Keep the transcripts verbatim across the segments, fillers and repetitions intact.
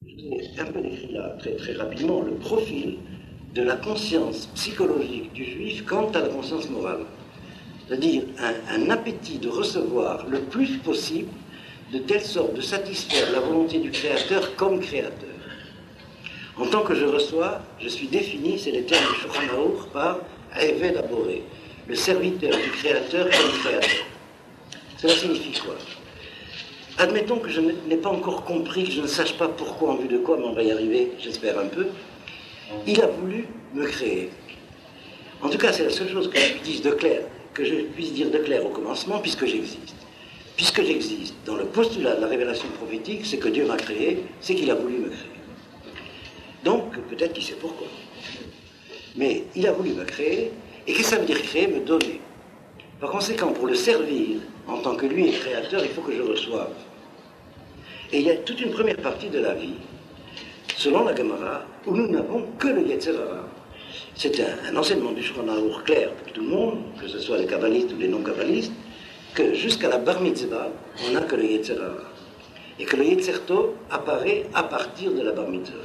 J'ai un peu décrit là, très, très rapidement, le profil de la conscience psychologique du juif quant à la conscience morale. C'est-à-dire un, un appétit de recevoir le plus possible, de telle sorte de satisfaire la volonté du Créateur comme Créateur. En tant que je reçois, je suis défini, c'est les termes du Shulchan Aruch, par Eved Aboré, le serviteur du Créateur comme Créateur. Cela signifie quoi? Admettons que je n'ai pas encore compris, que je ne sache pas pourquoi, en vue de quoi, mais on va y arriver, j'espère un peu. Il a voulu me créer. En tout cas, c'est la seule chose que je puisse dire de clair, que je puisse dire de clair au commencement, puisque j'existe. Puisque j'existe, dans le postulat de la révélation prophétique, c'est que Dieu m'a créé, c'est qu'il a voulu me créer. Donc, peut-être qu'il sait pourquoi. Mais il a voulu me créer, et qu'est-ce que ça veut dire créer? Me donner. Par conséquent, pour le servir, en tant que lui est créateur, il faut que je reçoive. Et il y a toute une première partie de la vie, selon la Gemara, où nous n'avons que le Yetzer Hara. C'est un, un enseignement du Shulchan Aruch clair pour tout le monde, que ce soit les kabbalistes ou les non-kabbalistes, que jusqu'à la bar mitzvah, on n'a que le Yetzer Hara. Et que le Yetzer Tov apparaît à partir de la bar mitzvah.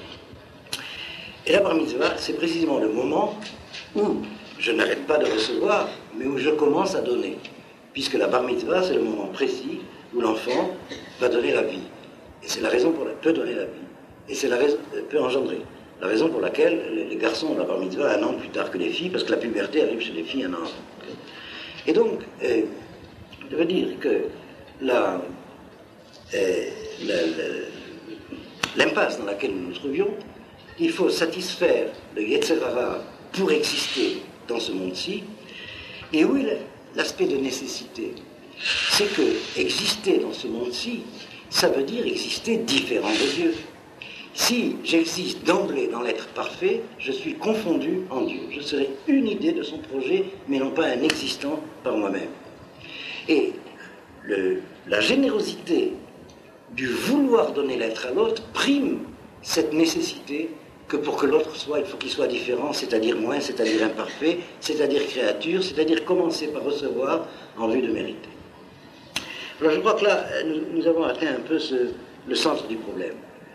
Et la bar mitzvah, c'est précisément le moment où je n'arrête pas de recevoir, mais où je commence à donner. Puisque la bar mitzvah, c'est le moment précis où l'enfant va donner la vie. Et c'est la raison pour laquelle peut donner la vie. Et c'est la raison, peut engendrer. La raison pour laquelle les garçons ont la bar mitzvah un an plus tard que les filles, parce que la puberté arrive chez les filles un an avant. Et donc, euh, je veux dire que la, euh, la, la, l'impasse dans laquelle nous nous trouvions, il faut satisfaire le Yetzer Hara pour exister dans ce monde-ci, et où il est l'aspect de nécessité. C'est que exister dans ce monde-ci, ça veut dire exister différent de Dieu. Si j'existe d'emblée dans l'être parfait, je suis confondu en Dieu. Je serai une idée de son projet, mais non pas un existant par moi-même. Et le, la générosité du vouloir donner l'être à l'autre prime cette nécessité que pour que l'autre soit, il faut qu'il soit différent, c'est-à-dire moins, c'est-à-dire imparfait, c'est-à-dire créature, c'est-à-dire commencer par recevoir en vue de mériter. Alors je crois que là, nous, nous avons atteint un peu ce, le centre du problème.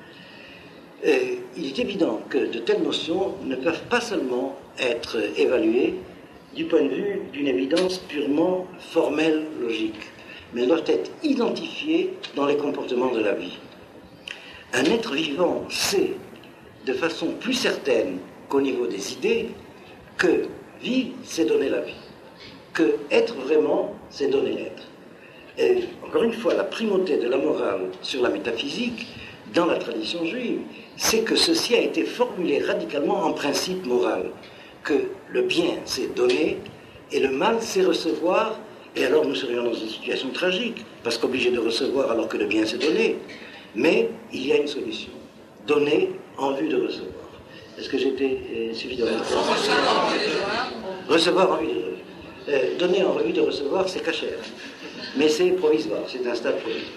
Et il est évident que de telles notions ne peuvent pas seulement être évaluées du point de vue d'une évidence purement formelle, logique, mais elles doivent être identifiées dans les comportements de la vie. Un être vivant sait de façon plus certaine qu'au niveau des idées, que vivre, c'est donner la vie. Que être vraiment, c'est donner l'être. Et encore une fois, la primauté de la morale sur la métaphysique, dans la tradition juive, c'est que ceci a été formulé radicalement en principe moral. Que le bien, c'est donner, et le mal, c'est recevoir, et alors nous serions dans une situation tragique, parce qu'obligés de recevoir alors que le bien, c'est donner. Mais il y a une solution. Donner en vue de recevoir. Est-ce que j'étais euh, suffisamment clair? Recevoir en vue de euh, donner en vue de recevoir, c'est cachère. Mais c'est provisoire, c'est un stade provisoire.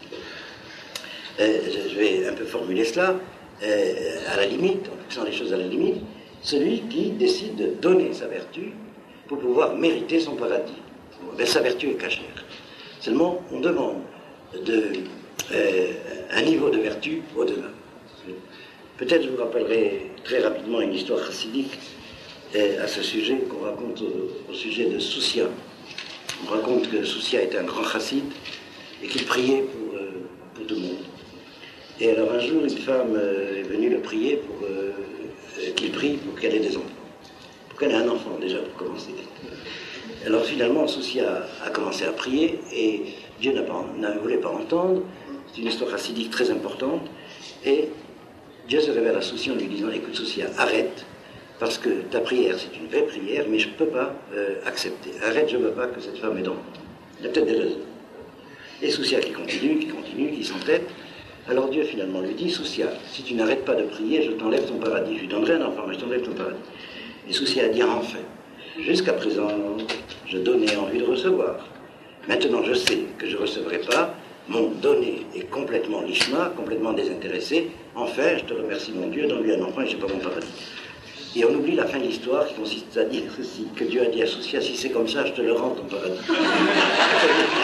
Euh, je vais un peu formuler cela. Euh, à la limite, en fixant les choses à la limite, celui qui décide de donner sa vertu pour pouvoir mériter son paradis. Ben, sa vertu est cachère. Seulement, on demande de, euh, un niveau de vertu au-delà. Peut-être je vous rappellerai très rapidement une histoire chassidique euh, à ce sujet qu'on raconte au, au sujet de Soussia. On raconte que Soussia était un grand chassid et qu'il priait pour, euh, pour tout le monde. Et alors un jour, une femme euh, est venue le prier pour euh, qu'il prie pour qu'elle ait des enfants. Pour qu'elle ait un enfant déjà, pour commencer. Alors finalement, Soussia a commencé à prier et Dieu n'a pas, ne voulait pas entendre. C'est une histoire chassidique très importante. Et Dieu se révèle à Soussia en lui disant, écoute Soussia, arrête, parce que ta prière c'est une vraie prière, mais je ne peux pas euh, accepter. Arrête, je ne veux pas que cette femme ait d'enfant. Il y a peut-être des raisons. Et Soussia qui continue, qui continue, qui s'entête. Alors Dieu finalement lui dit, Soussia, si tu n'arrêtes pas de prier, je t'enlève ton paradis. Je lui donnerai un enfant, mais je t'enlève ton paradis. Et Soussia a dit, enfin, jusqu'à présent, je donnais en vue de recevoir. Maintenant, je sais que je ne recevrai pas. Mon donné est complètement lishma, complètement désintéressé. Enfin, je te remercie mon Dieu, donne-lui un enfant et je n'ai pas mon paradis. Et on oublie la fin de l'histoire qui consiste à dire ceci, que Dieu a dit à Soussia, si c'est comme ça, je te le rends ton paradis.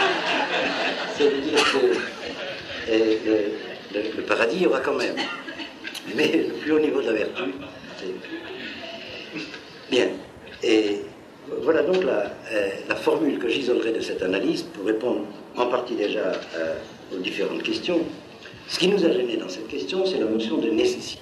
Ça veut dire que euh, le, le, le paradis il y aura quand même. mais le plus haut niveau de la vertu. Bien. Et voilà donc la, euh, la formule que j'isolerai de cette analyse pour répondre en partie déjà euh, aux différentes questions. Ce qui nous a gêné dans cette question, c'est la notion de nécessité.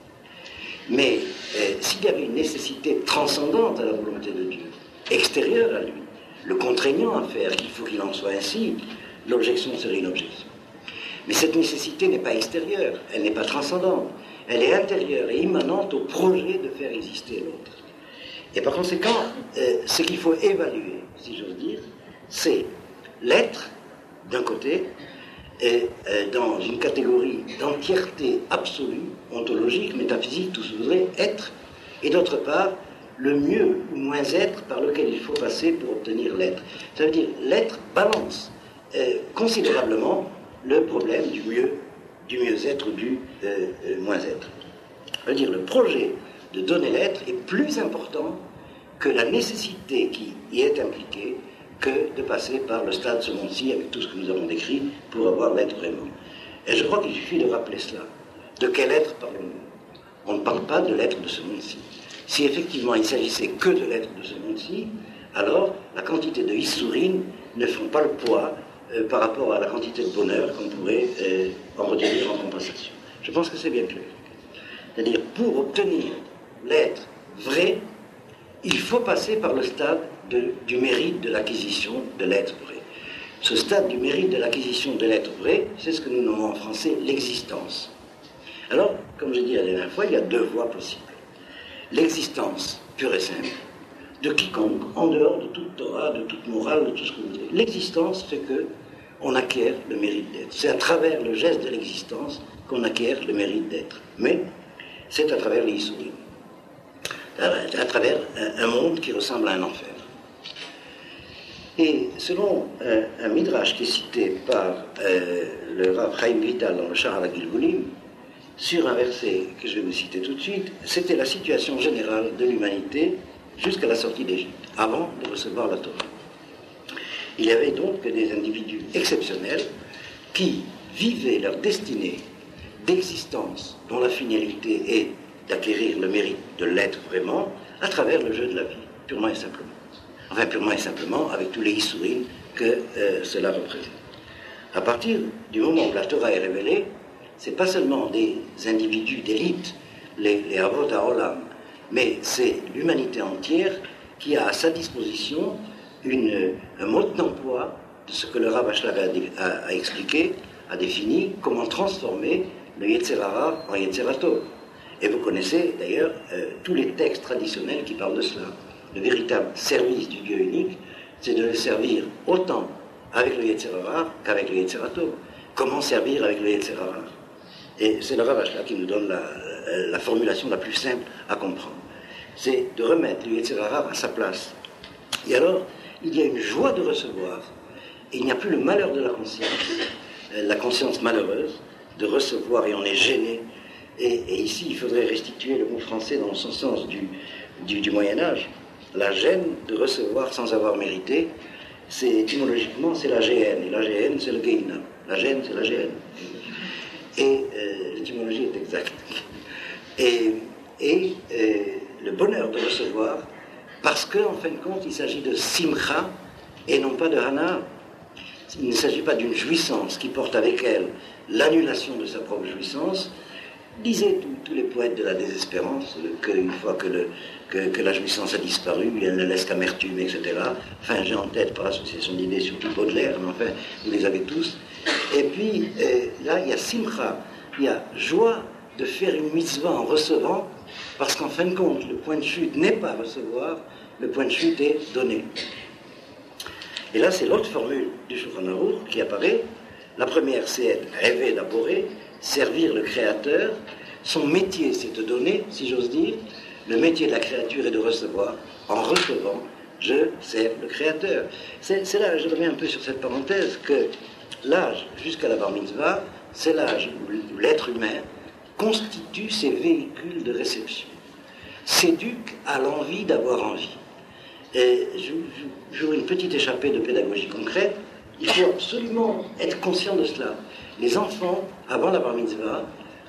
Mais euh, s'il y avait une nécessité transcendante à la volonté de Dieu, extérieure à lui, le contraignant à faire qu'il faut qu'il en soit ainsi, l'objection serait une objection. Mais cette nécessité n'est pas extérieure, elle n'est pas transcendante, elle est intérieure et immanente au projet de faire exister l'autre. Et par conséquent, euh, ce qu'il faut évaluer, si j'ose dire, c'est l'être, d'un côté, et euh, dans une catégorie d'entièreté absolue, ontologique, métaphysique, tout ce que vous voudrez, être, et d'autre part, le mieux ou moins être par lequel il faut passer pour obtenir l'être. Ça veut dire, l'être balance euh, considérablement le problème du mieux, du mieux-être ou du euh, euh, moins-être. Ça veut dire, le projet de donner l'être est plus important que la nécessité qui y est impliquée que de passer par le stade de ce monde-ci avec tout ce que nous avons décrit pour avoir l'être vraiment. Et je crois qu'il suffit de rappeler cela. De quel être parlons-nous? On ne parle pas de l'être de ce monde-ci. Si effectivement il s'agissait que de l'être de ce monde-ci, alors la quantité de issourines ne font pas le poids euh, par rapport à la quantité de bonheur qu'on pourrait euh, en retenir en compensation. Je pense que c'est bien clair. C'est-à-dire, pour obtenir l'être vrai, il faut passer par le stade de, du mérite de l'acquisition de l'être vrai. Ce stade du mérite de l'acquisition de l'être vrai, c'est ce que nous nommons en français l'existence. Alors, comme j'ai dit la dernière fois, il y a deux voies possibles. L'existence pure et simple de quiconque, en dehors de toute Torah, de toute morale, de tout ce que vous voulez. L'existence fait que on acquiert le mérite d'être. C'est à travers le geste de l'existence qu'on acquiert le mérite d'être. Mais c'est à travers les Issourim. À travers un monde qui ressemble à un enfer. Et selon un, un midrash qui est cité par euh, le Rav Chaim Vital dans le Sha'ar HaGilgulim, sur un verset que je vais vous citer tout de suite, c'était la situation générale de l'humanité jusqu'à la sortie d'Égypte, avant de recevoir la Torah. Il y avait donc des individus exceptionnels qui vivaient leur destinée d'existence dont la finalité est d'acquérir le mérite de l'être vraiment à travers le jeu de la vie, purement et simplement. Enfin, purement et simplement, avec tous les Issourim que euh, cela représente. À partir du moment où la Torah est révélée, ce n'est pas seulement des individus d'élite, les, les Avot HaOlam, mais c'est l'humanité entière qui a à sa disposition une, un mode d'emploi de ce que le Rav Ashlag a, a, a expliqué, a défini, comment transformer le Yetzer Hara en Yetzer Tov. Et vous connaissez d'ailleurs euh, tous les textes traditionnels qui parlent de cela. Le véritable service du Dieu unique, c'est de le servir autant avec le Yetzer Hara qu'avec le Yetzer Tov. Comment servir avec le Yetzer Hara? Et c'est le Rav Ashlag qui nous donne la, la formulation la plus simple à comprendre. C'est de remettre le Yetzer Hara à sa place. Et alors, il y a une joie de recevoir. Et il n'y a plus le malheur de la conscience, la conscience malheureuse de recevoir, et on est gêné. Et, et ici, il faudrait restituer le mot français dans son sens du, du, du Moyen-Âge. La gêne de recevoir sans avoir mérité, c'est étymologiquement, c'est la géhenne. Et la géhenne, c'est le Gehinnom. La gêne, c'est la géhenne. Et euh, l'étymologie est exacte. Et, et euh, le bonheur de recevoir, parce qu'en fin de compte, il s'agit de simcha et non pas de hana. Il ne s'agit pas d'une jouissance qui porte avec elle l'annulation de sa propre jouissance. Disaient tous les poètes de la désespérance qu'une fois que, le, que, que la jouissance a disparu, elle ne laisse qu'amertume, et cetera. Enfin, j'ai en tête par association d'idées surtout Baudelaire, mais enfin, vous les avez tous. Et puis, euh, là, il y a simcha, il y a joie de faire une mitzvah en recevant, parce qu'en fin de compte, le point de chute n'est pas recevoir, le point de chute est donner. Et là, c'est l'autre formule du Shulchan Aruch qui apparaît. La première, c'est être rêver d'aborer, servir le Créateur. Son métier, c'est de donner, si j'ose dire. Le métier de la créature est de recevoir. En recevant, je sers le Créateur. C'est, c'est là, je reviens un peu sur cette parenthèse, que l'âge jusqu'à la bar mitzvah, c'est l'âge où l'être humain constitue ses véhicules de réception, s'éduque à l'envie d'avoir envie. Et j'ouvre une petite échappée de pédagogie concrète. Il faut absolument être conscient de cela. Les enfants, avant la bar mitzvah,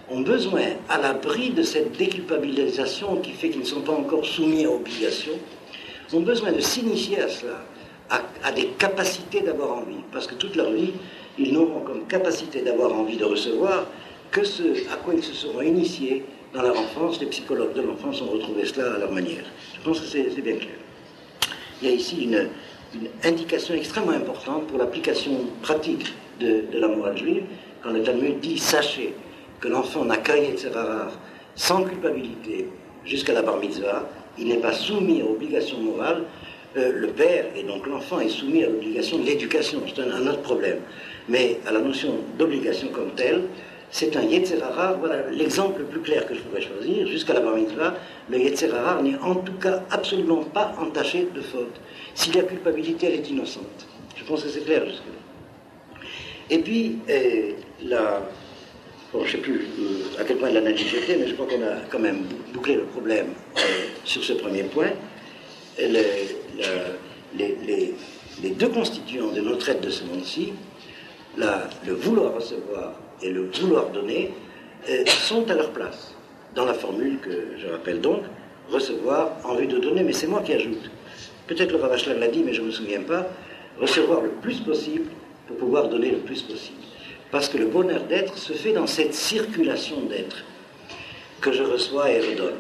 ont besoin, à l'abri de cette déculpabilisation qui fait qu'ils ne sont pas encore soumis à obligation, ont besoin de s'initier à cela, à, à des capacités d'avoir envie. Parce que toute leur vie, ils n'auront comme capacité d'avoir envie de recevoir que ce à quoi ils se seront initiés dans leur enfance. Les psychologues de l'enfance ont retrouvé cela à leur manière. Je pense que c'est bien clair. Il y a ici une, une indication extrêmement importante pour l'application pratique de, de la morale juive, quand le Talmud dit « Sachez que l'enfant n'a qu'un Yetzer Hara sans culpabilité jusqu'à la bar mitzvah, il n'est pas soumis à obligation morale. Euh, le père, et donc l'enfant, est soumis à l'obligation de l'éducation. C'est un, un autre problème. Mais à la notion d'obligation comme telle, c'est un Yetzer Hara. Voilà l'exemple le plus clair que je pourrais choisir. Jusqu'à la bar mitzvah, le Yetzer Hara n'est en tout cas absolument pas entaché de faute. S'il y a culpabilité, elle est innocente. Je pense que c'est clair jusque-là. Et puis, euh, la... Bon, je ne sais plus euh, à quel point de l'analyse j'étais, mais je crois qu'on a quand même bouclé le problème euh, sur ce premier point. Le, la, les, les, les deux constituants de notre aide de ce monde-ci, le vouloir recevoir et le vouloir donner, euh, sont à leur place. Dans la formule que je rappelle donc, recevoir en vue de donner, mais c'est moi qui ajoute. Peut-être le Rav Ashlag l'a dit, mais je ne me souviens pas, recevoir le plus possible pour pouvoir donner le plus possible. Parce que le bonheur d'être se fait dans cette circulation d'être que je reçois et redonne.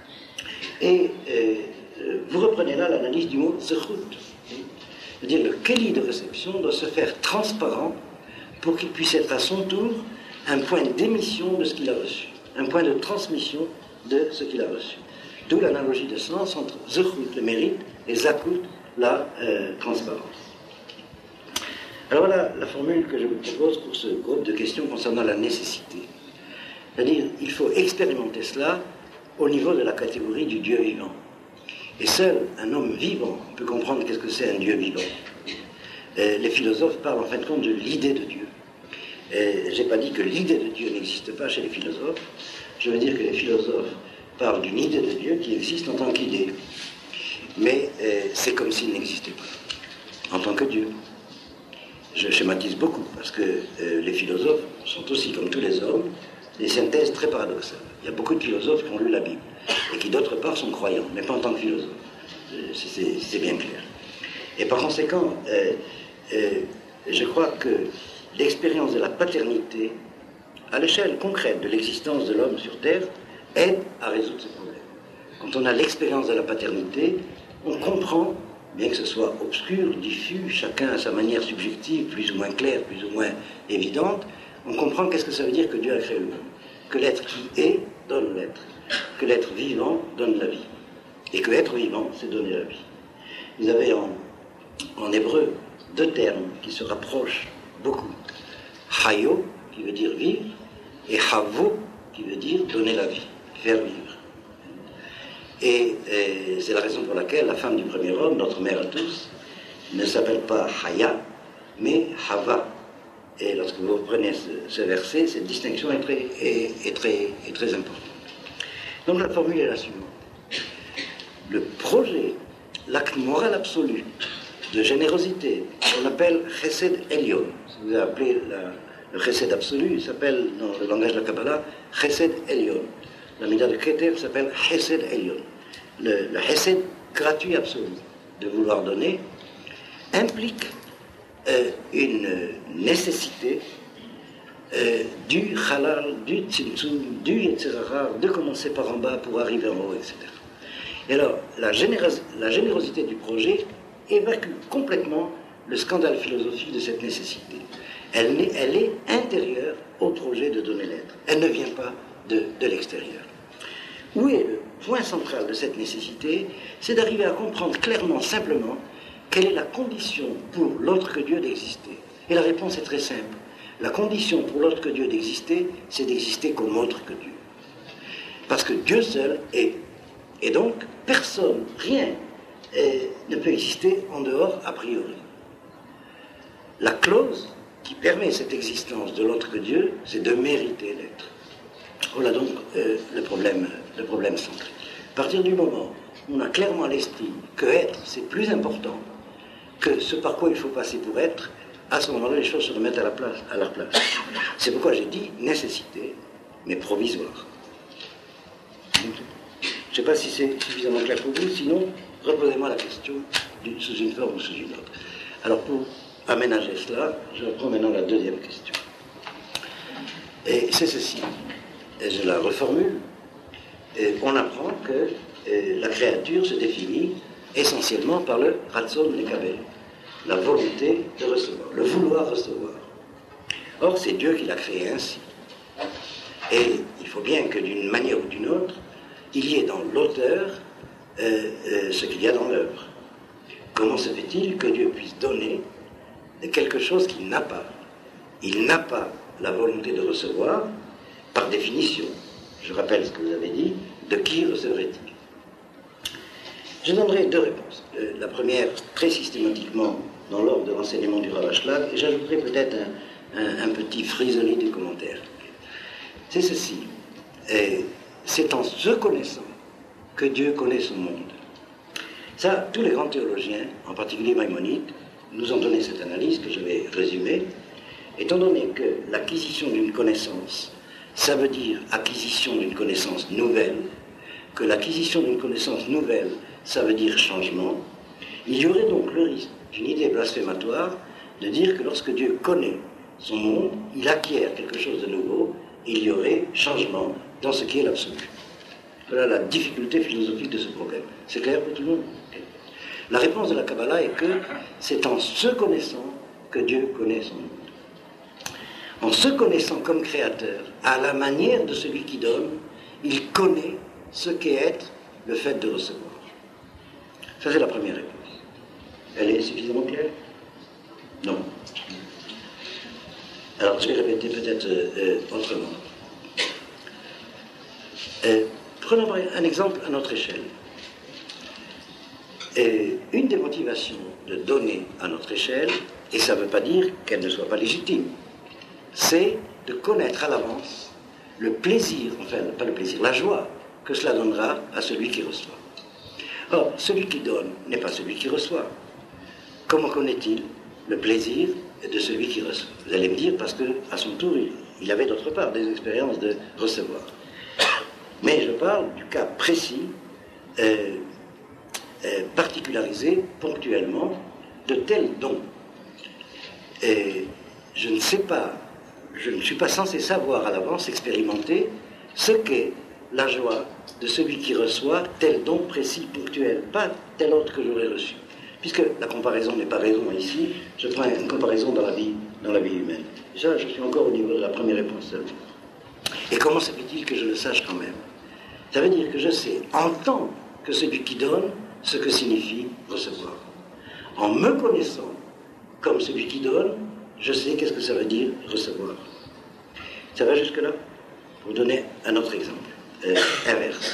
Et euh, vous reprenez là l'analyse du mot zechut. C'est-à-dire le keli de réception doit se faire transparent pour qu'il puisse être à son tour un point d'émission de ce qu'il a reçu, un point de transmission de ce qu'il a reçu. D'où l'analogie de sens entre zechut, le mérite, et zakut, la euh, transparence. Alors voilà la formule que je vous propose pour ce groupe de questions concernant la nécessité. C'est-à-dire, il faut expérimenter cela au niveau de la catégorie du Dieu vivant. Et seul un homme vivant peut comprendre qu'est-ce que c'est un Dieu vivant. Et les philosophes parlent en fin de compte de l'idée de Dieu. Je n'ai pas dit que l'idée de Dieu n'existe pas chez les philosophes. Je veux dire que les philosophes parlent d'une idée de Dieu qui existe en tant qu'idée. Mais euh, c'est comme s'il n'existait pas, en tant que Dieu. Je schématise beaucoup, parce que euh, les philosophes sont aussi, comme tous les hommes, des synthèses très paradoxales. Il y a beaucoup de philosophes qui ont lu la Bible, et qui d'autre part sont croyants, mais pas en tant que philosophes. Euh, c'est bien clair. Et par conséquent, euh, euh, je crois que l'expérience de la paternité, à l'échelle concrète de l'existence de l'homme sur Terre, aide à résoudre ce problème. Quand on a l'expérience de la paternité, on comprend, bien que ce soit obscur, diffus, chacun à sa manière subjective, plus ou moins claire, plus ou moins évidente, on comprend qu'est-ce que ça veut dire que Dieu a créé le monde. Que l'être qui est donne l'être. Que l'être vivant donne la vie. Et que être vivant, c'est donner la vie. Vous avez en, en hébreu deux termes qui se rapprochent beaucoup. Hayo, qui veut dire vivre, et Havo, qui veut dire donner la vie, faire vivre. Et, et c'est la raison pour laquelle la femme du premier homme, notre mère à tous, ne s'appelle pas Haya, mais Hava. Et lorsque vous reprenez ce, ce verset, cette distinction est très, est, est, très, est très importante. Donc la formule est la suivante. Le projet, l'acte moral absolu de générosité, qu'on appelle Chesed Elyon, si vous avez appelé la, le Chesed absolu, il s'appelle, dans le langage de la Kabbalah, Chesed Elyon. La Mida de Keter s'appelle Chesed Elyon. Le, le Chesed gratuit absolu de vouloir donner implique euh, une nécessité euh, du halal, du tzimtzum, du Yetzer Hara, de commencer par en bas pour arriver en haut, et cetera. Et alors, la, généros- la générosité du projet évacue complètement le scandale philosophique de cette nécessité. Elle, n'est, elle est intérieure au projet de donner l'être. Elle ne vient pas de, de l'extérieur. Où est le point central de cette nécessité? C'est d'arriver à comprendre clairement, simplement, quelle est la condition pour l'autre que Dieu d'exister. Et la réponse est très simple. La condition pour l'autre que Dieu d'exister, c'est d'exister comme autre que Dieu. Parce que Dieu seul est. Et donc, personne, rien, est, ne peut exister en dehors a priori. La clause qui permet cette existence de l'autre que Dieu, c'est de mériter l'être. Voilà donc euh, le problème, le problème central. À partir du moment où on a clairement à l'esprit que être, c'est plus important que ce par quoi il faut passer pour être, à ce moment-là, les choses se remettent à, la place, à leur place. C'est pourquoi j'ai dit nécessité, mais provisoire. Je ne sais pas si c'est suffisamment clair pour vous, sinon, reposez-moi la question sous une forme ou sous une autre. Alors, pour aménager cela, je reprends maintenant la deuxième question. Et c'est ceci, et je la reformule. Et on apprend que et la créature se définit essentiellement par le ratson lekabel, la volonté de recevoir, le vouloir recevoir. Or, c'est Dieu qui l'a créé ainsi. Et il faut bien que d'une manière ou d'une autre, il y ait dans l'auteur euh, euh, ce qu'il y a dans l'œuvre. Comment se fait-il que Dieu puisse donner quelque chose qu'il n'a pas? Il n'a pas la volonté de recevoir, par définition. Je rappelle ce que vous avez dit, de qui recevrait-il? Je donnerai deux réponses. Euh, la première, très systématiquement, dans l'ordre de l'enseignement du Rav Ashlag, et j'ajouterai peut-être un, un, un petit frisonné du commentaire. C'est ceci. Et c'est en se connaissant que Dieu connaît son monde. Ça, tous les grands théologiens, en particulier Maïmonide, nous ont donné cette analyse que je vais résumer. Étant donné que l'acquisition d'une connaissance, ça veut dire acquisition d'une connaissance nouvelle, que l'acquisition d'une connaissance nouvelle, ça veut dire changement, il y aurait donc le risque d'une idée blasphématoire de dire que lorsque Dieu connaît son monde, il acquiert quelque chose de nouveau, et il y aurait changement dans ce qui est l'absolu. Voilà la difficulté philosophique de ce problème. C'est clair pour tout le monde? Okay. La réponse de la Kabbalah est que c'est en se connaissant que Dieu connaît son monde. En se connaissant comme créateur, à la manière de celui qui donne, il connaît ce qu'est être le fait de recevoir. Ça, c'est la première réponse. Elle est suffisamment claire? Non. Alors, je vais répéter peut-être euh, autrement. Euh, prenons un exemple à notre échelle. Et une des motivations de donner à notre échelle, et ça ne veut pas dire qu'elle ne soit pas légitime, c'est de connaître à l'avance le plaisir, enfin, pas le plaisir, la joie que cela donnera à celui qui reçoit. Or, celui qui donne n'est pas celui qui reçoit. Comment connaît-il le plaisir de celui qui reçoit? Vous allez me dire, parce qu'à son tour, il, il avait d'autre part des expériences de recevoir. Mais je parle du cas précis, euh, euh, particularisé ponctuellement, de tels dons. Et je ne sais pas, je ne suis pas censé savoir à l'avance, expérimenter ce qu'est la joie de celui qui reçoit tel don précis, ponctuel, pas tel autre que j'aurais reçu. Puisque la comparaison n'est pas raison ici, je prends une comparaison dans la vie, dans la vie humaine. Déjà, je suis encore au niveau de la première réponse seulement. Et comment se fait-il que je le sache quand même? Ça veut dire que je sais, en tant que celui qui donne, ce que signifie recevoir. En me connaissant comme celui qui donne, je sais qu'est-ce que ça veut dire recevoir. Ça va jusque-là? Pour vous donner un autre exemple, euh, inverse.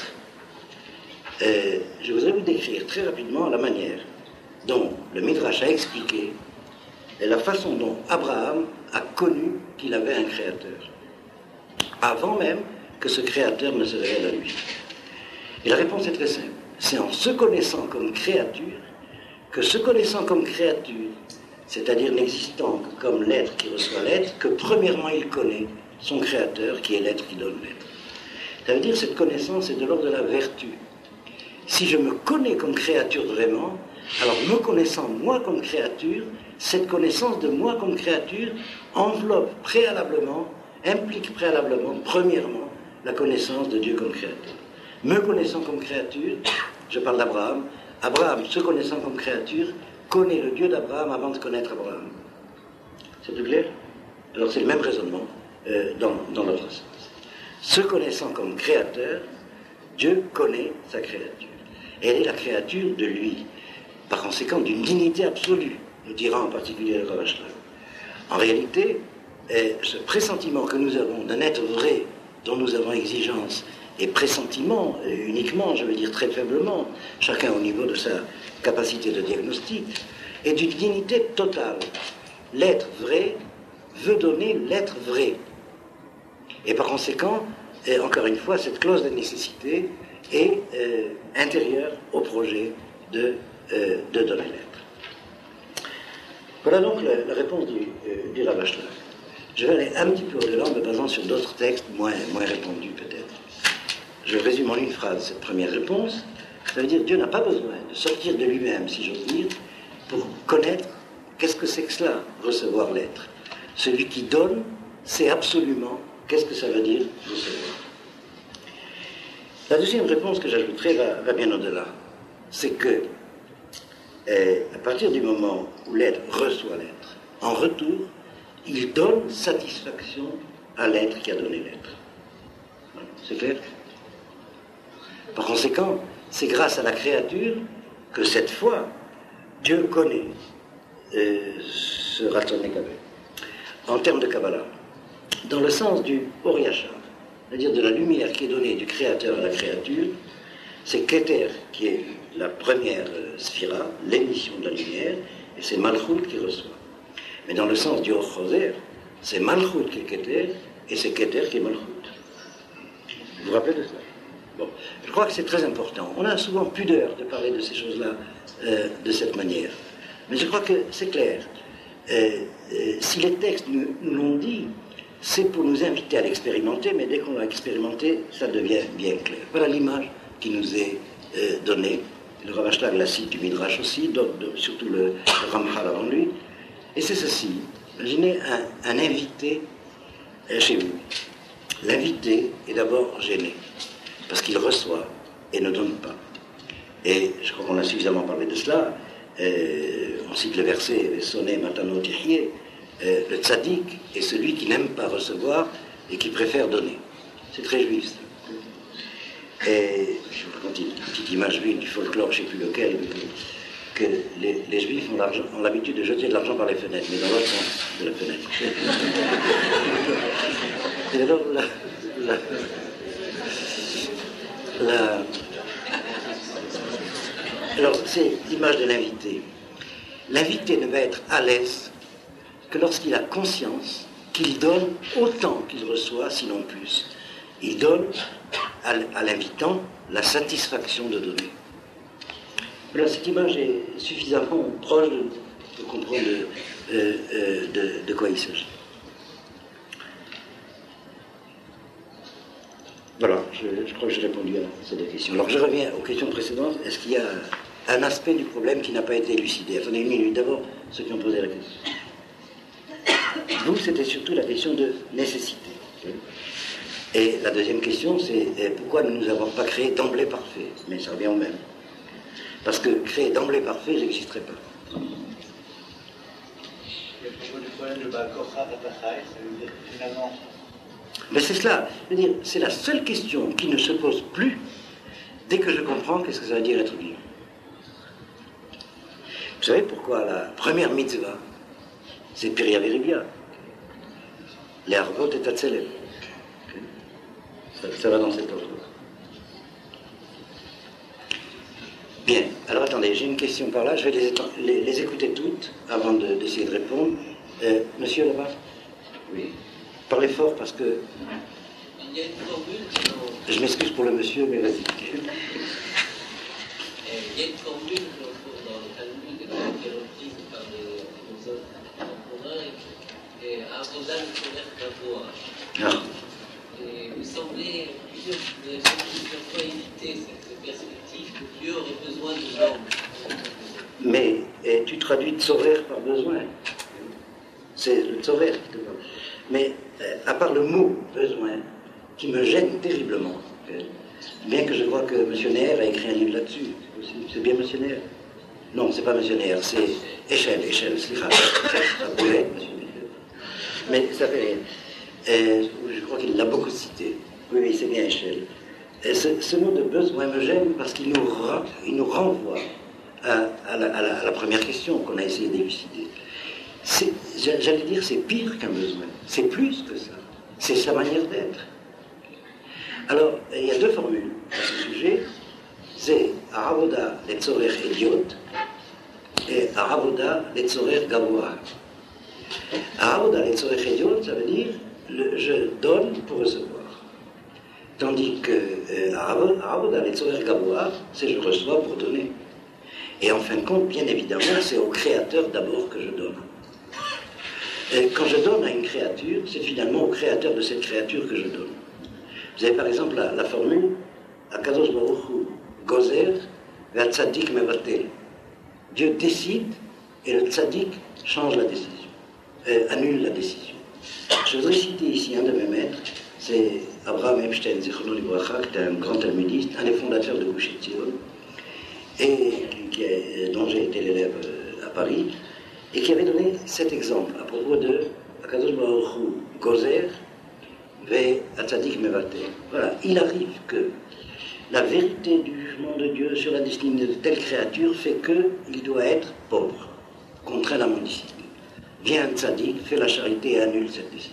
Euh, je voudrais vous décrire très rapidement la manière dont le Midrash a expliqué et la façon dont Abraham a connu qu'il avait un créateur, avant même que ce créateur ne se révèle à lui. Et la réponse est très simple. C'est en se connaissant comme créature que se connaissant comme créature, c'est-à-dire n'existant que comme l'être qui reçoit l'être, que premièrement il connaît son créateur qui est l'être qui donne l'être. Ça veut dire que cette connaissance est de l'ordre de la vertu. Si je me connais comme créature vraiment, alors me connaissant moi comme créature, cette connaissance de moi comme créature enveloppe préalablement, implique préalablement, premièrement, la connaissance de Dieu comme créateur. Me connaissant comme créature, je parle d'Abraham, Abraham, se connaissant comme créature, connaît le Dieu d'Abraham avant de connaître Abraham. C'est plus clair? Alors c'est le même raisonnement euh, dans, dans l'autre sens. Se connaissant comme créateur, Dieu connaît sa créature. Et elle est la créature de lui, par conséquent d'une dignité absolue, nous dira en particulier le Rav Ashlag. En réalité, euh, ce pressentiment que nous avons d'un être vrai, dont nous avons exigence, et pressentiment euh, uniquement, je veux dire très faiblement, chacun au niveau de sa capacité de diagnostic, est d'une dignité totale. L'être vrai veut donner l'être vrai. Et par conséquent, et encore une fois, cette clause de nécessité est euh, intérieure au projet de, euh, de donner l'être. Voilà donc la, la réponse du, euh, du Rav Ashlag. Je vais aller un petit peu au-delà en me basant sur d'autres textes moins, moins répandus peut-être. Je résume en une phrase cette première réponse. Ça veut dire que Dieu n'a pas besoin de sortir de lui-même, si j'ose dire, pour connaître qu'est-ce que c'est que cela, recevoir l'être. Celui qui donne, c'est absolument qu'est-ce que ça veut dire recevoir. La deuxième réponse que j'ajouterai va, va bien au-delà. C'est que, euh, à partir du moment où l'être reçoit l'être, en retour, il donne satisfaction à l'être qui a donné l'être. C'est clair ? Par conséquent, c'est grâce à la créature que cette fois, Dieu connaît euh, ce Ratzon Nekavé. En termes de Kabbalah, dans le sens du Or Yachar, c'est-à-dire de la lumière qui est donnée du créateur à la créature, c'est Keter qui est la première euh, sphira, l'émission de la lumière, et c'est Malchut qui reçoit. Mais dans le sens du Or Choser, c'est Malchut qui est Keter, et c'est Keter qui est Malchut. Vous vous rappelez de cela ? Bon, je crois que c'est très important. On a souvent pudeur de parler de ces choses-là euh, de cette manière. Mais je crois que c'est clair. Euh, euh, si les textes nous, nous l'ont dit, c'est pour nous inviter à l'expérimenter, mais dès qu'on l'a expérimenté, ça devient bien clair. Voilà l'image qui nous est euh, donnée. Le Rav Ashlag la cite du Midrash aussi, de, surtout le, le Ramchal avant lui. Et c'est ceci. Imaginez un, un invité euh, chez vous. L'invité est d'abord gêné, parce qu'il reçoit et ne donne pas. Et je crois qu'on a suffisamment parlé de cela. Euh, on cite le verset « Sonné matano tichye ». Euh, le tzaddik est celui qui n'aime pas recevoir et qui préfère donner. C'est très juif, ça. Et je vous raconte une petite image juive du folklore, je ne sais plus lequel, que, que les, les juifs ont, ont l'habitude de jeter de l'argent par les fenêtres, mais dans l'autre sens de la fenêtre. Et alors, la, la, la, alors, c'est l'image de l'invité. L'invité ne va être à l'aise que lorsqu'il a conscience qu'il donne autant qu'il reçoit, sinon plus. Il donne à, à l'invitant la satisfaction de donner. Voilà, cette image est suffisamment proche de, de comprendre de, euh, de, de quoi il s'agit. Voilà, je, je crois que j'ai répondu à ces deux questions. Alors je reviens aux questions précédentes. Est-ce qu'il y a un aspect du problème qui n'a pas été élucidé? Attendez une minute, d'abord, ceux qui ont posé la question. Vous, c'était surtout la question de nécessité. Et la deuxième question, c'est pourquoi nous ne nous avons pas créé d'emblée parfait? Mais ça revient au même. Parce que créer d'emblée parfait, il n'existerait pas. Le problème de Baal-Kocha, ça veut dire finalement... Mais c'est cela. Je veux dire, c'est la seule question qui ne se pose plus dès que je comprends qu'est-ce que ça veut dire être vivant. Vous savez pourquoi la première mitzvah, c'est Piria Veribia. Les Arvot et Tatzelem. Ça, ça va dans cet ordre. Bien, alors attendez, j'ai une question par là, je vais les, les, les écouter toutes avant de, d'essayer de répondre. Euh, monsieur là-bas? Oui. Parlez fort parce que... Il y a une formule... Je m'excuse pour le monsieur, mais vas-y. Il y a une formule dans le Talmud qui est reprise par les philosophes contemporains, et Avodan Koler Gavoa. Ah. Et vous semblez plusieurs, plusieurs fois éviter cette perspective que Dieu aurait besoin de normes. Mais et tu traduis tzorer par besoin. C'est le tzorer qui te parle. Mais euh, à part le mot besoin, qui me gêne terriblement, euh, bien que je crois que M. Neher a écrit un livre là-dessus. C'est bien M. Neher? Non, c'est pas M. Neher, c'est Échelle, Échelle, Slicha. Ça pourrait être M. Neher. Mais ça fait rien. Euh, je crois qu'il l'a beaucoup cité. Oui, oui, c'est bien Échelle. Et ce, ce mot de besoin me gêne parce qu'il nous, ra- il nous renvoie à, à, la, à, la, à la première question qu'on a essayé d'élucider. C'est, j'allais dire, c'est pire qu'un besoin. C'est plus que ça. C'est sa manière d'être. Alors, il y a deux formules à ce sujet. C'est Aravoda letzorer Eliot et Aravoda letzorer Gavoa. Aravoda letzorer Eliot, ça veut dire le, je donne pour recevoir. Tandis que euh, Aravoda letzorer Gavoa, c'est je reçois pour donner. Et en fin de compte, bien évidemment, c'est au Créateur d'abord que je donne. Et quand je donne à une créature, c'est finalement au créateur de cette créature que je donne. Vous avez par exemple la, la formule Akadosh Baruch Hu Gozer ve'at Tzadik mevatel. Dieu décide et le Tzadik change la décision, euh, annule la décision. Je voudrais citer ici un de mes maîtres, c'est Abraham Epstein, Zichrono Libracha, qui est un grand talmudiste, un des fondateurs de Gush Etzion, et qui est, dont j'ai été l'élève à Paris, et qui avait donné cet exemple à propos de Akadosh Baruch Hu Gozer ve'at Tzadik mevatel. Voilà, il arrive que la vérité du jugement de Dieu sur la destinée de telle créature fait qu'il doit être pauvre, contraint à la mendicité. Vient un tzaddik, fait la charité et annule cette décision.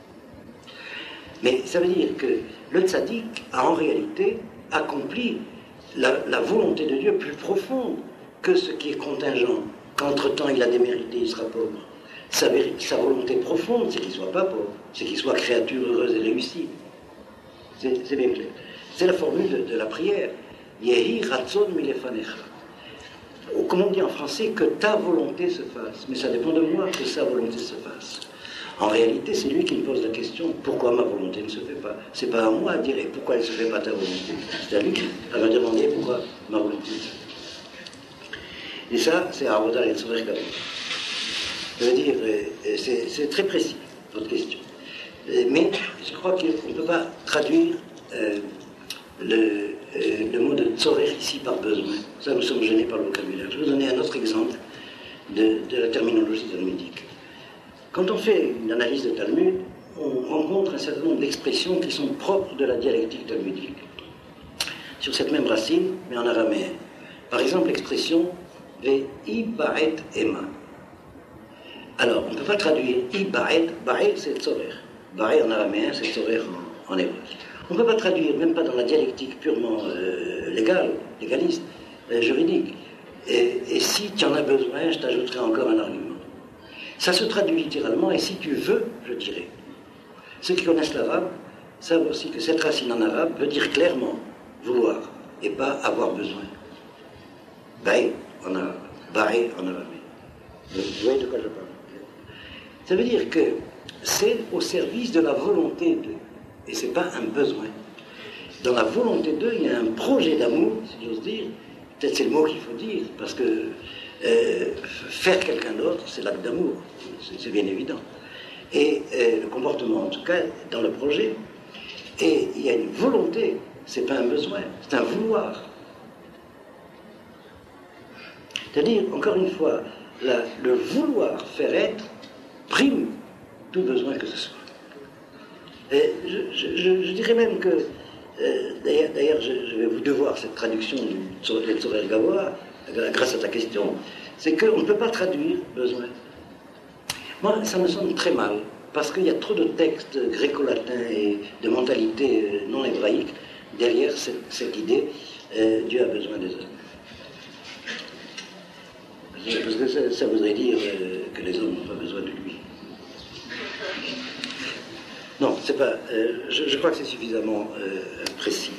Mais ça veut dire que le tzaddik a en réalité accompli la, la volonté de Dieu plus profonde que ce qui est contingent, qu'entre-temps il a démérité, il sera pauvre. Sa, sa volonté profonde, c'est qu'il ne soit pas pauvre, c'est qu'il soit créature heureuse et réussie. C'est, c'est bien clair. C'est la formule de, de la prière. Yehi ratzon milefanecha. Comme on dit en français, que ta volonté se fasse. Mais ça dépend de moi que sa volonté se fasse. En réalité, c'est lui qui me pose la question, pourquoi ma volonté ne se fait pas? C'est pas à moi à dire, et pourquoi elle ne se fait pas ta volonté? C'est à lui qui va me demander pourquoi ma volonté ne se fait pas. Et ça, c'est Avoda et Tzorech Gavot. Ça veut dire, c'est, c'est très précis, votre question. Mais je crois qu'on ne peut pas traduire euh, le, euh, le mot de tzorech ici par besoin. Ça, nous sommes gênés par le vocabulaire. Je vais vous donner un autre exemple de, de la terminologie talmudique. Quand on fait une analyse de Talmud, on rencontre un certain nombre d'expressions qui sont propres de la dialectique talmudique. Sur cette même racine, mais en araméen. Par exemple, l'expression ve'i ba'et ema. Alors, on ne peut pas traduire i ba'et, ba'et c'est tzorech. Ba'et en araméen, c'est tzorech en, en hébreu. On ne peut pas traduire, même pas dans la dialectique purement euh, légale, légaliste, euh, juridique. Et, et si tu en as besoin, je t'ajouterai encore un argument. Ça se traduit littéralement, et si tu veux, je dirais. Ceux qui connaissent l'arabe savent aussi que cette racine en arabe veut dire clairement vouloir, et pas avoir besoin. Baï en arabe, baï en arabe. Vous voyez de quoi je parle? Ça veut dire que c'est au service de la volonté d'eux. Et ce n'est pas un besoin. Dans la volonté d'eux, il y a un projet d'amour, si j'ose dire. Peut-être c'est le mot qu'il faut dire, parce que euh, faire quelqu'un d'autre, c'est l'acte d'amour, c'est, c'est bien évident. Et euh, le comportement, en tout cas, dans le projet. Et il y a une volonté, ce n'est pas un besoin, c'est un vouloir. C'est-à-dire, encore une fois, la, le vouloir faire être prime tout besoin que ce soit. Et je, je, je, je dirais même que, euh, d'ailleurs, d'ailleurs je, je vais vous devoir cette traduction du Tzorech Gavoa, grâce à ta question, c'est qu'on ne peut pas traduire besoin. Moi, ça me sonne très mal, parce qu'il y a trop de textes gréco-latins et de mentalités non hébraïques derrière cette, cette idée euh, Dieu a besoin des hommes. Parce que ça, ça voudrait dire euh, que les hommes n'ont pas besoin de lui. Non, c'est pas. Euh, je, je crois que c'est suffisamment euh, précis.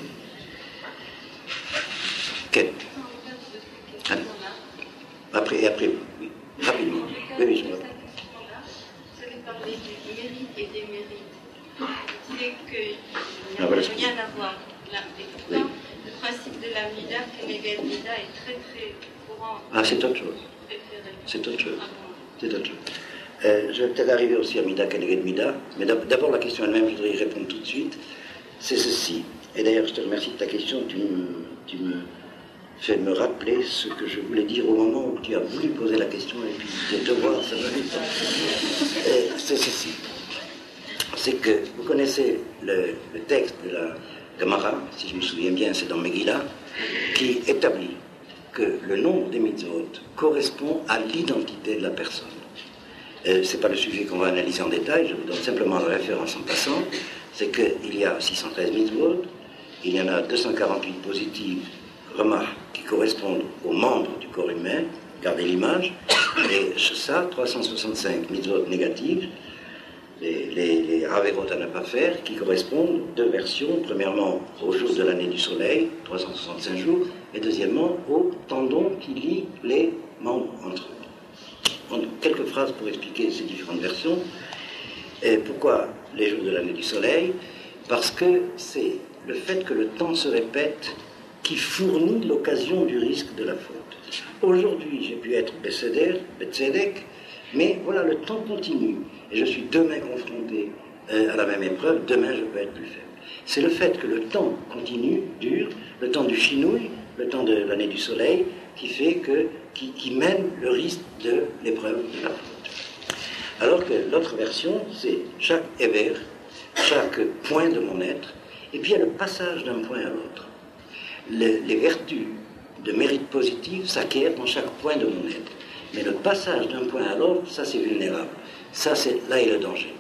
Quel? Allez. Après, et après, oui. Rapidement. Oui, oui, je vois. Vous avez parlé du mérite et des mérites. Il est qu'il n'y Ah, a voilà. rien à voir l'un avec l'autre. Le principe de la mida, Keneged mida, est très très courant. Ah, c'est autre chose. Préféré. C'est autre chose. Ah bon. C'est autre chose. Euh, je vais peut-être arriver aussi à Mida, Keneged Mida, mais d'abord la question elle-même, je voudrais y répondre tout de suite. C'est ceci. Et d'ailleurs, je te remercie de ta question. Tu me, tu me fais me rappeler ce que je voulais dire au moment où tu as voulu poser la question, et puis de te voir, ça m'a fait. C'est ceci. C'est que vous connaissez le, le texte de la Gemara, si je me souviens bien, c'est dans Megillah, qui établit que le nombre des mitzvot correspond à l'identité de la personne. Euh, ce n'est pas le sujet qu'on va analyser en détail, je vous donne simplement la référence en passant, c'est qu'il y a six cent treize mitzvot, il y en a deux cent quarante-huit positives, remarques, qui correspondent aux membres du corps humain, gardez l'image, et ça, trois cent soixante-cinq mitzvot négatives, les, les, les averot à ne pas faire, qui correspondent deux versions, premièrement au jour de l'année du soleil, trois cent soixante-cinq jours, et deuxièmement au tendon qui lie les membres entre eux. prendre quelques phrases pour expliquer ces différentes versions. Et pourquoi les jours de l'année du soleil? Parce que c'est le fait que le temps se répète qui fournit l'occasion du risque de la faute. Aujourd'hui, j'ai pu être Besséder, Betzedek, mais voilà, le temps continue. Et je suis demain confronté euh, à la même épreuve, demain je peux être plus faible. C'est le fait que le temps continue, dure, le temps du chinouille, le temps de l'année du soleil, qui fait que, qui, qui mène le risque de l'épreuve de la faute. Alors que l'autre version, c'est chaque éver, chaque point de mon être, et puis il y a le passage d'un point à l'autre. Les, les vertus de mérite positif s'acquièrent dans chaque point de mon être. Mais le passage d'un point à l'autre, ça c'est vulnérable. Ça, c'est là est le danger.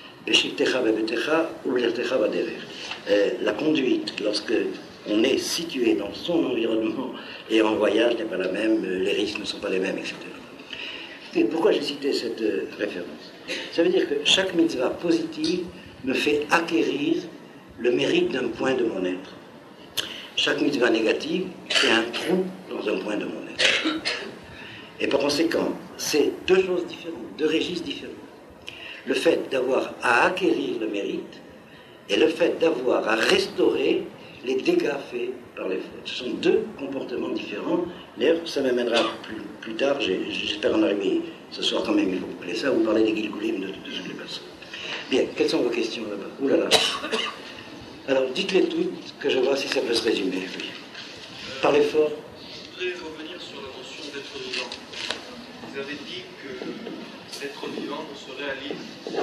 Euh, la conduite, lorsque on est situé dans son environnement et en voyage n'est pas la même, les risques ne sont pas les mêmes, et cetera. Et pourquoi j'ai cité cette euh, référence? Ça veut dire que chaque mitzvah positive me fait acquérir le mérite d'un point de mon être. Chaque mitzvah négative, c'est un trou dans un point de mon être. Et par conséquent, c'est deux choses différentes, deux registres différents. Le fait d'avoir à acquérir le mérite et le fait d'avoir à restaurer les dégâts faits par les fautes. Ce sont deux comportements différents. D'ailleurs, ça m'amènera plus, plus tard, j'espère en arriver ce soir quand même, il faut vous plaît ça, vous parlez des Gilgulim, de, de ce qui passe. Bien, quelles sont vos questions là-bas? Ouh là là. Alors, dites-les toutes, que je vois si ça peut se résumer. Oui. Parlez fort. Je voudrais revenir sur la notion d'être vivant. Vous avez dit que l'être vivant ne se réalise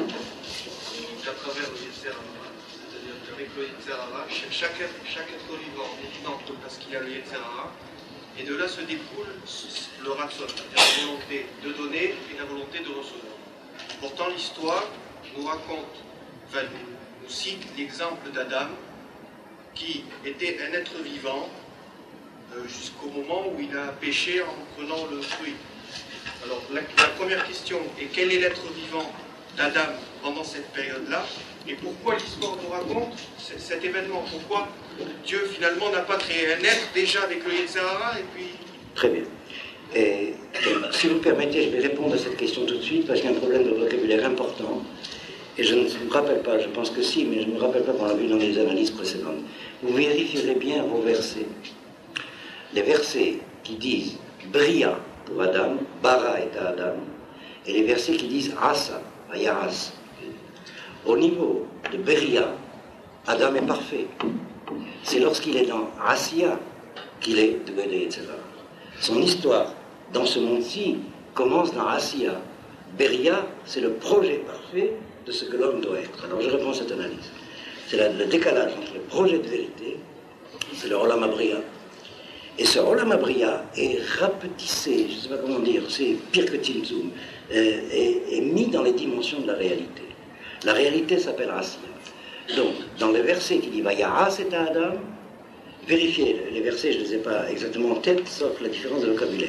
qu'à travers le Yetzer Hara. C'est-à-dire qu'avec le Yetzer Hara, chaque, chaque être vivant est vivant parce qu'il y a le Yetzer Hara. Et de là se découle le ratson, c'est-à-dire la volonté de donner et la volonté de recevoir. Pourtant, l'histoire nous raconte, enfin, nous, nous cite l'exemple d'Adam, qui était un être vivant euh, jusqu'au moment où il a péché en prenant le fruit. Alors, la, la première question est quel est l'être vivant d'Adam pendant cette période-là? Et pourquoi l'histoire nous raconte cet événement? Pourquoi Dieu finalement n'a pas créé un être déjà avec le Yetzer Hara et puis... Très bien. Et, euh, si vous permettez, je vais répondre à cette question tout de suite parce qu'il y a un problème de vocabulaire important. Et je ne me rappelle pas, je pense que si, mais je ne me rappelle pas qu'on l'a vu dans les analyses précédentes. Vous vérifierez bien vos versets. Les versets qui disent Bria pour Adam, Bara est à Adam, et les versets qui disent Asa, Ayaras. Au niveau de Beria, Adam est parfait. C'est lorsqu'il est dans Asiya qu'il est doué, et cetera. Son histoire dans ce monde-ci commence dans Asiya. Beria, c'est le projet parfait de ce que l'homme doit être. Alors je réponds à cette analyse. C'est la, le décalage entre le projet de vérité, c'est le Olam Abria. Et ce Olam Abria est rapetissé, je ne sais pas comment dire, c'est pire que Tzimtzum, euh, est, est mis dans les dimensions de la réalité. La réalité s'appelle Asiya. Donc, dans les versets qui disent Vayaras et Adam, vérifiez, les versets, je ne les ai pas exactement en tête, sauf la différence de vocabulaire.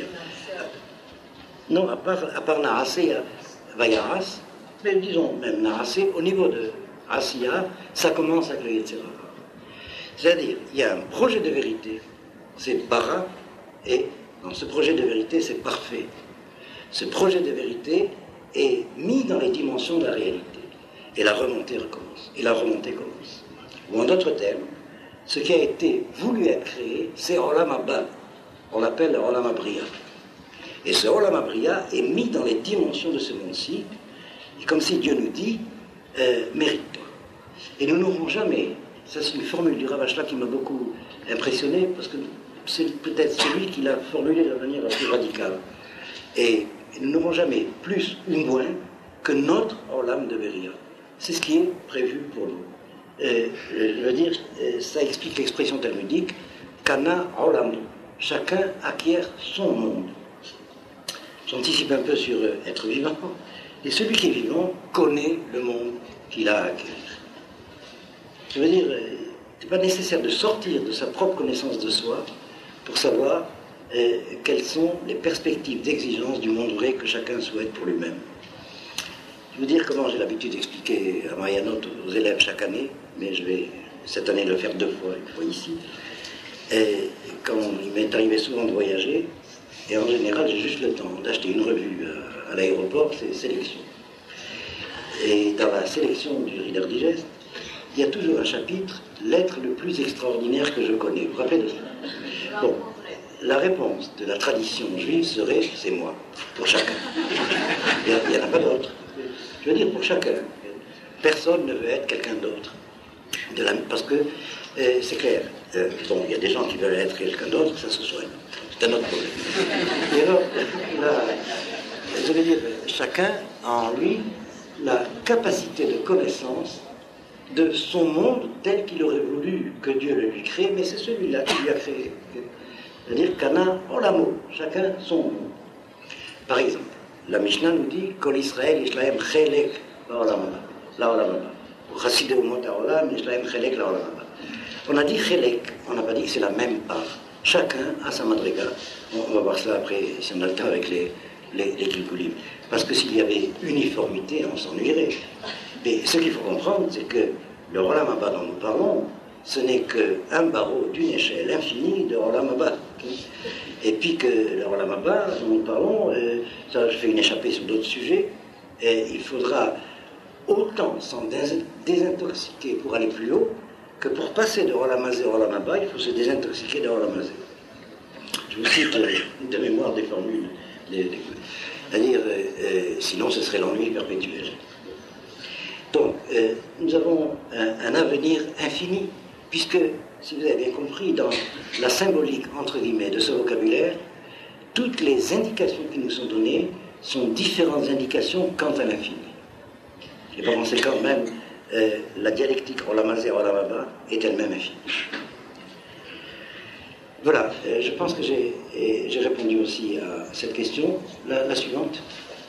Non, à part, à part Naasé, Vayaras, mais disons même Naasé, au niveau de Asiya, ça commence avec le Yetzer Hara. C'est-à-dire, il y a un projet de vérité, c'est Bara, et dans ce projet de vérité, c'est parfait. Ce projet de vérité est mis dans les dimensions de la réalité. Et la remontée recommence. Et la remontée commence. Ou en d'autres termes, ce qui a été voulu être créé, c'est Olam Abba. On l'appelle Olam Abria. Et ce Olam Abria est mis dans les dimensions de ce monde-ci, comme si Dieu nous dit, euh, mérite-toi. Et nous n'aurons jamais, ça c'est une formule du Rav Ashlag qui m'a beaucoup impressionné, parce que c'est peut-être celui qui l'a formulé de la manière la plus radicale. Et nous n'aurons jamais plus ou moins que notre Olam de Beria. C'est ce qui est prévu pour nous. Euh, je veux dire, ça explique l'expression talmudique Kana Olam. Chacun acquiert son monde. J'anticipe un peu sur euh, être vivant. Et celui qui est vivant connaît le monde qu'il a à acquérir. Je veux dire, euh, il n'est pas nécessaire de sortir de sa propre connaissance de soi pour savoir euh, quelles sont les perspectives d'exigence du monde vrai que chacun souhaite pour lui-même. Je veux dire comment j'ai l'habitude d'expliquer à Mayanot aux élèves chaque année, mais je vais cette année le faire deux fois, une fois ici. Et quand il m'est arrivé souvent de voyager, et en général j'ai juste le temps d'acheter une revue à l'aéroport, c'est sélection. Et dans la sélection du Reader Digest, il y a toujours un chapitre, l'être le plus extraordinaire que je connais. Vous vous rappelez de ça? Bon, la réponse de la tradition juive serait, c'est moi, pour chacun. Il n'y en a pas d'autre. Je veux dire, pour chacun. Personne ne veut être quelqu'un d'autre. De la, parce que, euh, c'est clair, euh, bon, il y a des gens qui veulent être quelqu'un d'autre, ça se soigne. C'est un autre problème. Et alors, là, je veux dire, chacun a en lui la capacité de connaissance de son monde tel qu'il aurait voulu que Dieu le lui crée, mais c'est celui-là qui lui a créé. C'est-à-dire qu'Anna, olamo, chacun son monde. Par exemple, la Mishnah nous dit Kol Israël, Ishlaem, Chelek, la olamaba. La olamaba. Chassidé ou Motaolam, Ishlaem, Chelek, la olamaba. On a dit Chelek, on n'a pas dit que c'est la même part. Chacun a sa madriga. On va voir ça après, si on a le temps, avec les, les, les Kilkulim. Parce que s'il y avait uniformité, on s'ennuierait. Mais ce qu'il faut comprendre, c'est que le Olam Haba dont nous parlons, ce n'est qu'un barreau d'une échelle infinie de Olam Haba. Et puis que le Olam Haba dont nous parlons, euh, ça je fais une échappée sur d'autres sujets, et il faudra autant s'en désintoxiquer pour aller plus haut, que pour passer de Olam Hazé à Olam Haba, il faut se désintoxiquer de Olam Hazé. Je vous cite euh, de mémoire des formules. Des, des, c'est-à-dire, euh, euh, sinon ce serait l'ennui perpétuel. Donc, euh, nous avons un, un avenir infini, puisque, si vous avez bien compris, dans la symbolique, entre guillemets, de ce vocabulaire, toutes les indications qui nous sont données sont différentes indications quant à l'infini. Et par conséquent, même, euh, la dialectique Olam Hazé, Olam Haba est elle-même infinie. Voilà, euh, je pense que j'ai, j'ai répondu aussi à cette question. La, la suivante.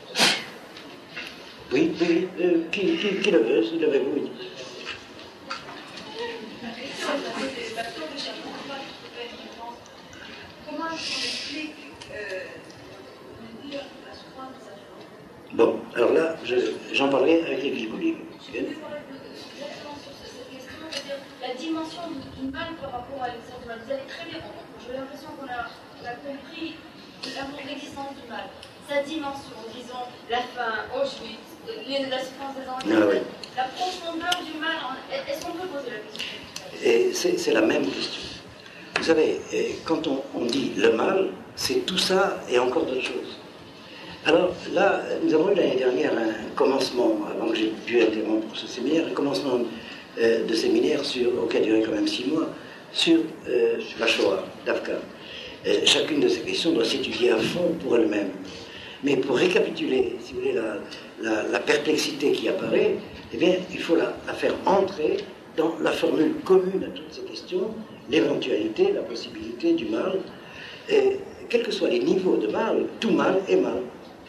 Oui, oui, euh, qui, qui, qui le veut, s'il le veut, oui. Comment est-ce qu'on explique euh, la souffrance de sa foi? Bon, alors là, je, j'en parlais avec les Kilkulim. Exactement sur cette question, c'est-à-dire la dimension du mal par rapport à l'existence du mal. Vous avez très bien, j'ai l'impression qu'on a, on a compris l'existence du mal, sa dimension, disons, la faim, Auschwitz, la souffrance des enfants, Ah, oui. la profondeur du mal. Est-ce qu'on peut poser la question? Et c'est, c'est la même question. Vous savez, quand on, on dit le mal, c'est tout ça et encore d'autres choses. Alors là, nous avons eu l'année dernière un commencement, avant que j'ai pu interrompre ce séminaire, un commencement euh, de séminaire sur, auquel durait quand même six mois, sur euh, la Shoah, d'Afka. Euh, chacune de ces questions doit s'étudier à fond pour elle-même. Mais pour récapituler, si vous voulez, la, la, la perplexité qui apparaît, eh bien, il faut la, la faire entrer dans la formule commune à toutes ces questions, l'éventualité, la possibilité du mal. Et, quels que soient les niveaux de mal, tout mal est mal.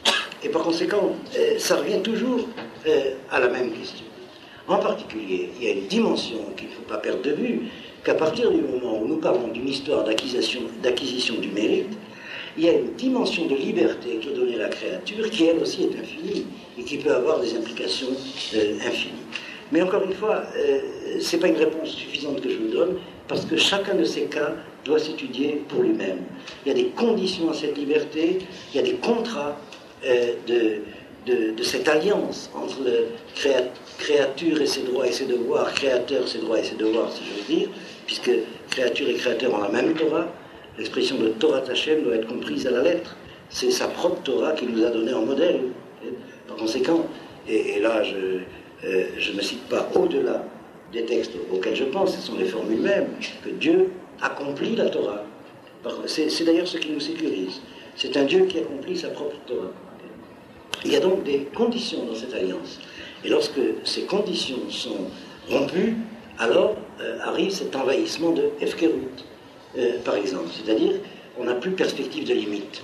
Et par conséquent, euh, ça revient toujours euh, à la même question. En particulier, il y a une dimension qu'il ne faut pas perdre de vue, qu'à partir du moment où nous parlons d'une histoire d'acquisition, d'acquisition du mérite, il y a une dimension de liberté qui est donnée à la créature, qui elle aussi est infinie, et qui peut avoir des implications euh, infinies. Mais encore une fois, euh, ce n'est pas une réponse suffisante que je vous donne, parce que chacun de ces cas doit s'étudier pour lui-même. Il y a des conditions à cette liberté, il y a des contrats euh, de, de, de cette alliance entre créa, créature et ses droits et ses devoirs, créateur, ses droits et ses devoirs, si j'ose dire, puisque créature et créateur ont la même Torah. L'expression de Torah Tachem doit être comprise à la lettre. C'est sa propre Torah qui nous a donné en modèle. Par conséquent, et, et là, je, euh, je ne cite pas au-delà des textes auxquels je pense, ce sont les formules mêmes, que Dieu accomplit la Torah. C'est, c'est d'ailleurs ce qui nous sécurise. C'est un Dieu qui accomplit sa propre Torah. Il y a donc des conditions dans cette alliance. Et lorsque ces conditions sont rompues, alors euh, arrive cet envahissement de Hefkerut, euh, par exemple. C'est-à-dire qu'on n'a plus perspective de limite.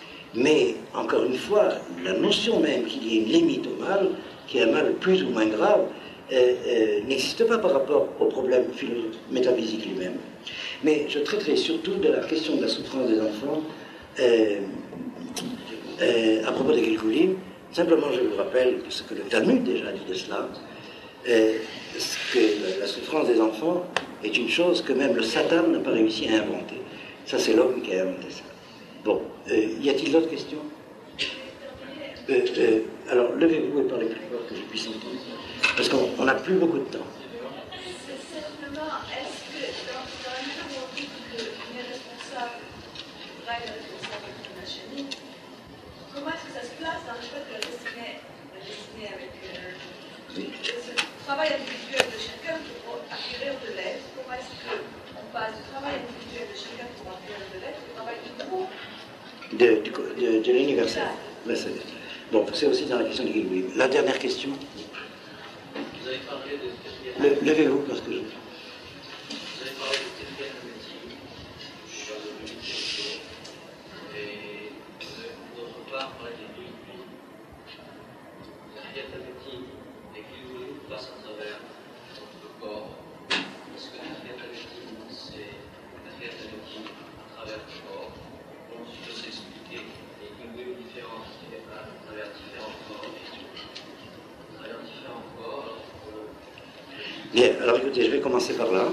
Mais, encore une fois, la notion même qu'il y ait une limite au mal, qui est un mal plus ou moins grave, euh, euh, n'existe pas par rapport au problème métaphysique lui-même. Mais je traiterai surtout de la question de la souffrance des enfants euh, euh, à propos des Kilkulim. Simplement, je vous rappelle ce que le Talmud déjà dit de cela, euh, que la souffrance des enfants est une chose que même le Satan n'a pas réussi à inventer. Ça, c'est l'homme qui a inventé ça. Bon, euh, y a-t-il d'autres questions? Euh, euh, alors, levez-vous et parlez plus fort que je puisse entendre, parce qu'on n'a plus beaucoup de temps. C'est simplement, est-ce que dans, dans la mesure où on dit qu'on est responsable, Braille est responsable de la chaîne, comment est-ce que ça se place dans le fait que la destinée, la destinée avec euh, Oui. ce travail individuel de chacun pour acquérir de l'aide, comment est-ce qu'on passe du travail individuel de chacun pour acquérir de l'aide au travail du groupe De, de, de, de l'universel. Ouais, c'est- bon, c'est aussi dans la question de Guy. La dernière question. Vous avez parlé de Le, levez-vous parce que je. Vous avez parlé de Triatamétine, sur le méditation, et d'autre part, parlé des deux huiles. La triatamétine, les glucoles passent à travers le corps. Est-ce que la triatamétine, c'est la triatamétine à travers le corps? On peut s'expliquer les glucoles différents à travers différents corps. À travers différents corps, alors pour le Bien, alors écoutez, je vais commencer par là.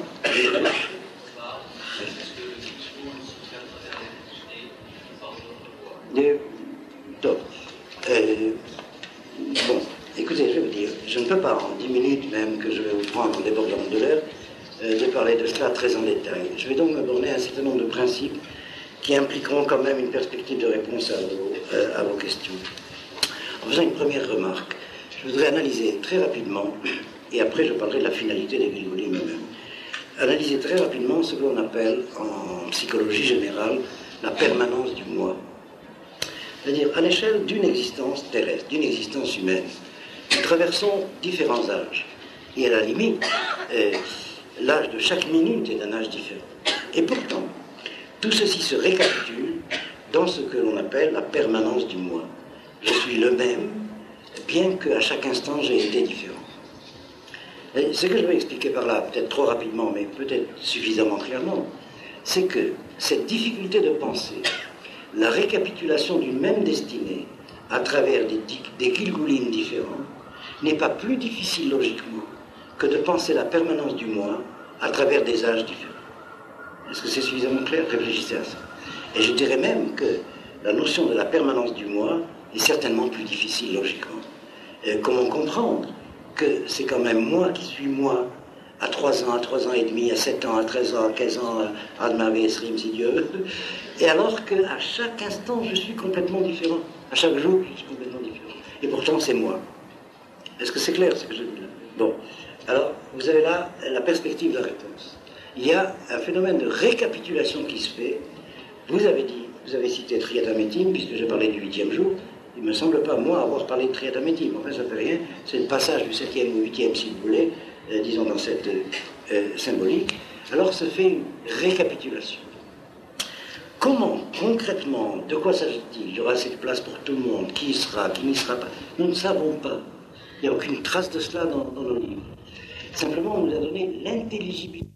De- donc, euh, bon, écoutez, je vais vous dire, je ne peux pas en dix minutes même que je vais vous prendre en débordant de l'heure, euh, de parler de cela très en détail. Je vais donc me borner à un certain nombre de principes qui impliqueront quand même une perspective de réponse à vos, euh, à vos questions. En faisant une première remarque, je voudrais analyser très rapidement, et après je parlerai de la finalité des Grigoli eux-mêmes, analyser très rapidement ce que l'on appelle en psychologie générale la permanence du moi. C'est-à-dire à l'échelle d'une existence terrestre, d'une existence humaine, nous traversons différents âges. Et à la limite, euh, l'âge de chaque minute est d'un âge différent. Et pourtant, tout ceci se récapitule dans ce que l'on appelle la permanence du moi. Je suis le même, bien qu'à chaque instant j'ai été différent. Et ce que je vais expliquer par là, peut-être trop rapidement, mais peut-être suffisamment clairement, c'est que cette difficulté de penser, la récapitulation d'une même destinée à travers des, des Gilgulines différents, n'est pas plus difficile logiquement que de penser la permanence du moi à travers des âges différents. Est-ce que c'est suffisamment clair? Réfléchissez à ça. Et je dirais même que la notion de la permanence du moi est certainement plus difficile logiquement. Et comment comprendre que c'est quand même moi qui suis moi à trois ans, à trois ans et demi, à sept ans, à treize ans, à quinze ans, à Adma Esrim, si Dieu veut, et alors qu'à chaque instant je suis complètement différent, à chaque jour je suis complètement différent, et pourtant c'est moi. Est-ce que c'est clair ce que je dis là? Bon, alors vous avez là la perspective de la réponse. Il y a un phénomène de récapitulation qui se fait. Vous avez dit, vous avez cité Triatamétine, puisque j'ai parlé du huitième jour. Il ne me semble pas, moi, avoir parlé de Triatamétine. Enfin, ça ne fait rien. C'est le passage du septième au huitième, si vous voulez, euh, disons dans cette euh, symbolique. Alors se fait une récapitulation. Comment, concrètement, de quoi s'agit-il? Il y aura assez de place pour tout le monde. Qui y sera, qui n'y sera pas? Nous ne savons pas. Il n'y a aucune trace de cela dans, dans nos livres. Simplement, on nous a donné l'intelligibilité.